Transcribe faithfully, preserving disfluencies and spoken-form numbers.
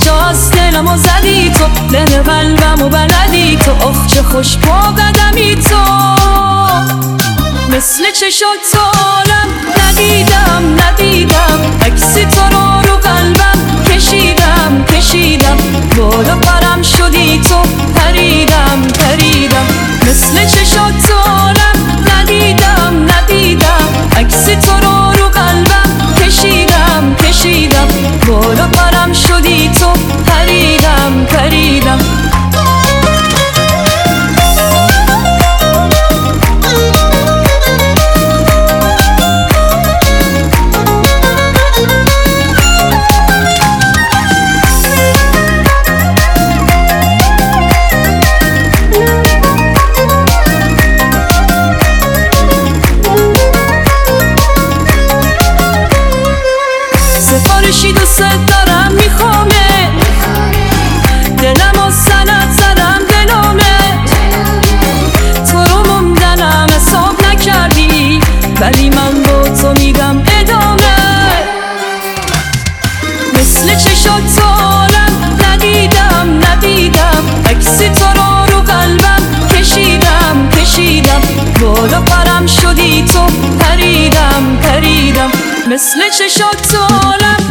کجاست دلمو زدی تو، دل قلبمو بلدی تو، آخ چه خوش با قدمی تو. مثل چشات تو عالم ندیدم ندیدم، عکس تو رو رو قلبم کشیدم کشیدم، بالا پرم شدی تو پریدم پریدم. مثل چشات تو عالم ندیدم ندیدم، عکس تو رو رو قلبم کشیدم کشیدم، بالا پرم شدی تو پریدم پریدم. سفارشی دوست دارم میخوامه، دلم و سنت زدم دلامه، تو رو موندنم حساب نکردی، ولی من با تو میدم ادامه. مثل چشات تو عالم ندیدم ندیدم، عکس تو رو رو قلبم کشیدم کشیدم، بالا پرم شدی تو پریدم پریدم. مثل چشات تو عالم